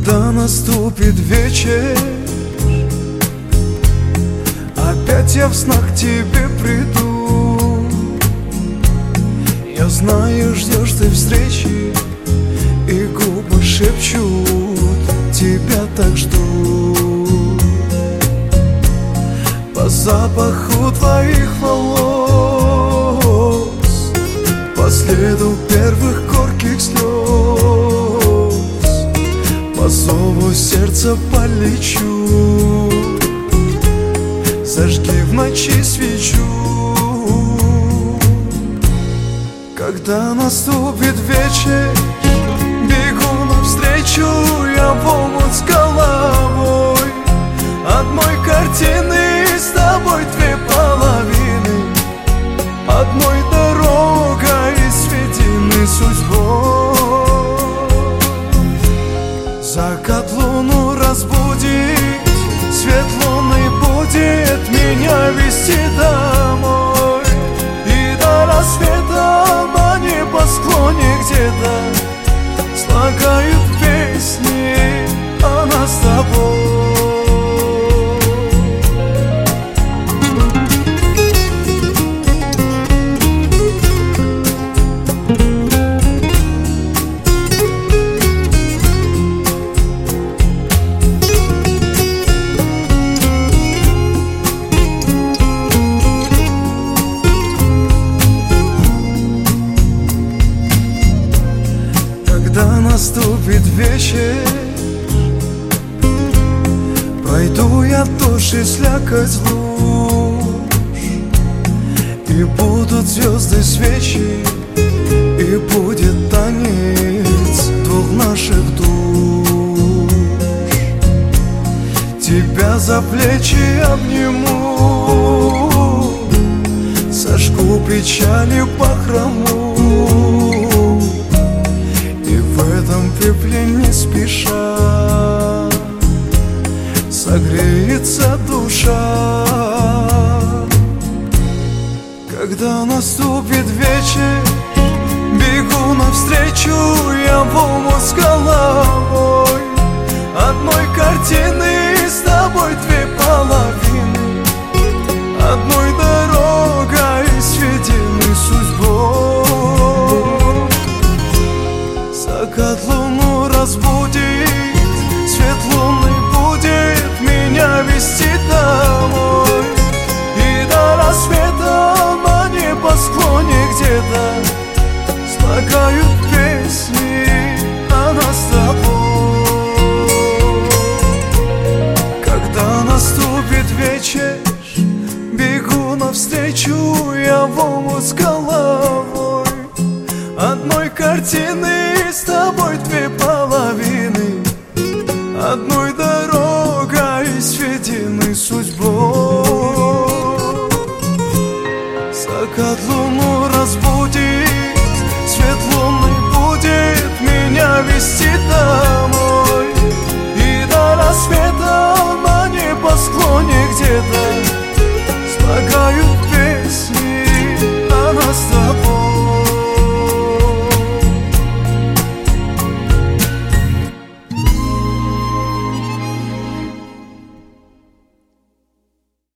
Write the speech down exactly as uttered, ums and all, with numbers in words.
Когда наступит вечер, опять я в снах к тебе приду. Я знаю, ждешь ты встречи, и губы шепчут, тебя так жду. По запаху твоих волос, по следу первых горьких слез, по зову сердца полечу. Зажги в ночи свечу. Когда наступит вечер, бегу навстречу я в омут с головой. Одной картины с тобой две половины, одной дорогой сведены судьбой. Закат луну разбудит, свет луны будет меня вести домой. И до рассвета на небосклоне где-то слагают песни о нас с тобой. Когда наступит вечер, пройду я тушь и слякоть луж, и будут звезды свечи, и будет танец двух наших душ. Тебя за плечи обниму, сожгу печали бахрому. В этом пепле не спеша согреется душа. Когда наступит вечер, бегу навстречу я в омут с головой. Одной картины с тобой две половины, одной дорогой сведены судьбой. Закат луну разбудит, свет луны будет меня вести домой. И до рассвета на небосклоне где-то слагают песни о нас с тобой. Когда наступит вечер, бегу навстречу я в омут с головой. Одной картины с тобой две половины, одной дорогой сведены судьбой. Закат луну разбудит, свет луны будет меня вести домой. И до рассвета